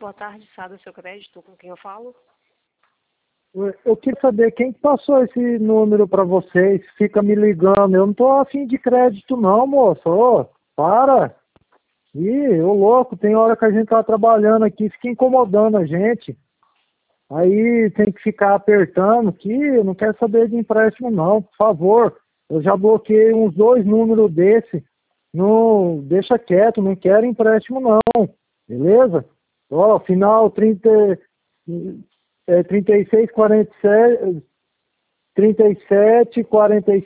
Boa tarde, Sada Seu Crédito, com quem eu falo? Eu queria saber quem que passou esse número para vocês, fica me ligando. Eu não tô afim de crédito não, moço. Ô, para! Ih, ô louco, tem hora que a gente tá trabalhando aqui, fica incomodando a gente. Aí tem que ficar apertando aqui, eu não quero saber de empréstimo não, por favor. Eu já bloqueei uns 2 números desse. Não, deixa quieto, não quero empréstimo não. Beleza? Ó, final 30, 36, 47, 37, 45.